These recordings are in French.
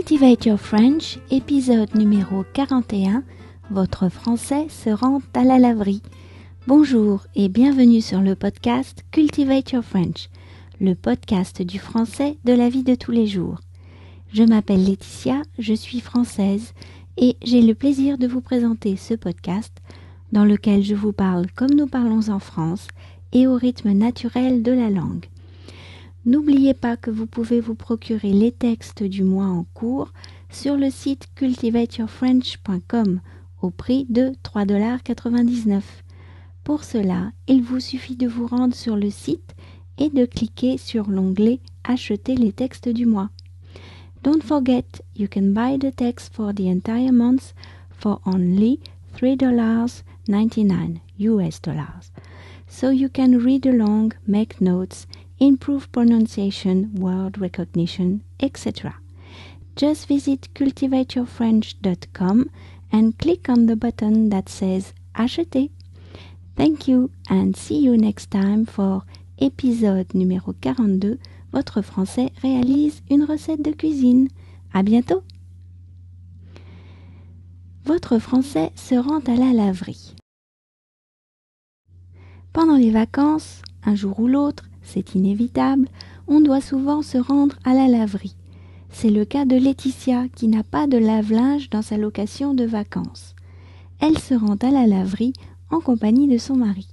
Cultivate Your French, épisode numéro 41. Votre français se rend à la laverie. Bonjour et bienvenue sur le podcast Cultivate Your French, le podcast du français de la vie de tous les jours. Je m'appelle Laetitia, je suis française et j'ai le plaisir de vous présenter ce podcast dans lequel je vous parle comme nous parlons en France et au rythme naturel de la langue. N'oubliez pas que vous pouvez vous procurer les textes du mois en cours sur le site cultivateyourfrench.com au prix de $3,99. Pour cela, il vous suffit de vous rendre sur le site et de cliquer sur l'onglet « Acheter les textes du mois ». Don't forget, you can buy the text for the entire month for only $3.99 US dollars. So you can read along, make notes, improve pronunciation, word recognition, etc. Just visit cultivateyourfrench.com and click on the button that says Acheter. Thank you and see you next time for épisode numéro 42. Votre français réalise une recette de cuisine. À bientôt! Votre français se rend à la laverie. Pendant les vacances, un jour ou l'autre, c'est inévitable, on doit souvent se rendre à la laverie. C'est le cas de Laetitia qui n'a pas de lave-linge dans sa location de vacances. Elle se rend à la laverie en compagnie de son mari.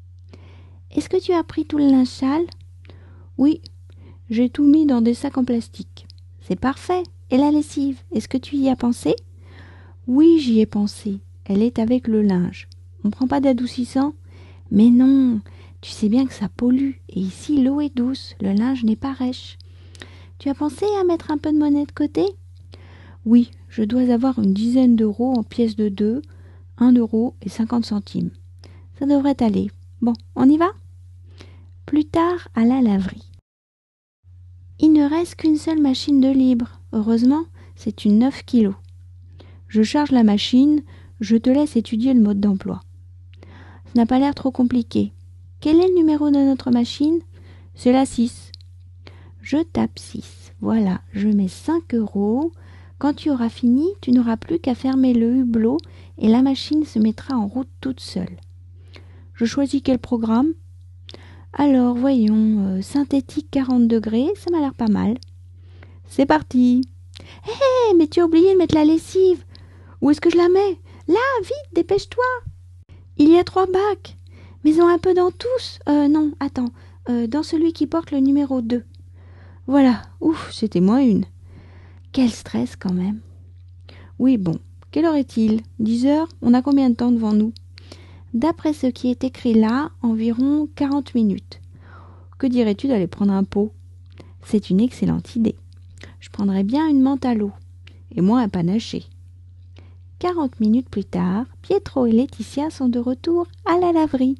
« Est-ce que tu as pris tout le linge sale ?»« Oui, j'ai tout mis dans des sacs en plastique. »« C'est parfait. Et la lessive, est-ce que tu y as pensé ?»« Oui, j'y ai pensé. Elle est avec le linge. On prend pas d'adoucissant ?»« Mais non, tu sais bien que ça pollue. Et ici, l'eau est douce. Le linge n'est pas rêche. Tu as pensé à mettre un peu de monnaie de côté ? Oui, je dois avoir une dizaine d'euros en pièces de 2, 1,50 €. Ça devrait aller. Bon, on y va ? Plus tard, à la laverie. Il ne reste qu'une seule machine de libre. Heureusement, c'est une 9 kg. Je charge la machine, je te laisse étudier le mode d'emploi. Ça n'a pas l'air trop compliqué. Quel est le numéro de notre machine ? C'est la 6. Je tape 6. Voilà, je mets 5 €. Quand tu auras fini, tu n'auras plus qu'à fermer le hublot et la machine se mettra en route toute seule. Je choisis quel programme ? Alors, voyons, synthétique 40 degrés, ça m'a l'air pas mal. C'est parti. Hé, mais tu as oublié de mettre la lessive. Où est-ce que je la mets ? Là, vite, dépêche-toi. Il y a 3 bacs. Mais un peu dans tous. Non, attends, dans celui qui porte le numéro 2. Voilà, ouf, c'était moins une. Quel stress quand même. Oui, bon, quelle heure est-il ? 10 heures ? On a combien de temps devant nous ? D'après ce qui est écrit là, environ 40 minutes. Que dirais-tu d'aller prendre un pot ? C'est une excellente idée. Je prendrais bien une menthe à l'eau. Et moi un panaché. 40 minutes plus tard, Pietro et Laetitia sont de retour à la laverie.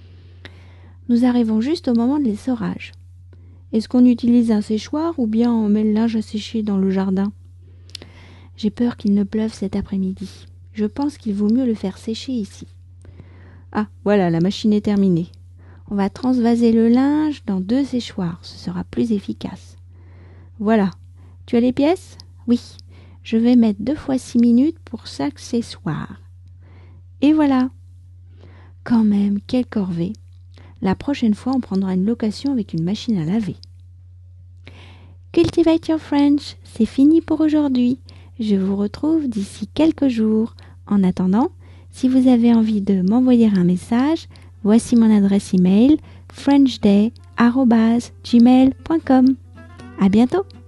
Nous arrivons juste au moment de l'essorage. Est-ce qu'on utilise un séchoir ou bien on met le linge à sécher dans le jardin ? J'ai peur qu'il ne pleuve cet après-midi. Je pense qu'il vaut mieux le faire sécher ici. Ah, voilà, la machine est terminée. On va transvaser le linge dans 2 séchoirs, ce sera plus efficace. Voilà. Tu as les pièces ? Oui. Je vais mettre 2 fois 6 minutes pour chaque accessoire. Et voilà. Quand même, quelle corvée. La prochaine fois, on prendra une location avec une machine à laver. Cultivate Your French, c'est fini pour aujourd'hui. Je vous retrouve d'ici quelques jours. En attendant, si vous avez envie de m'envoyer un message, voici mon adresse email frenchday@gmail.com. À bientôt!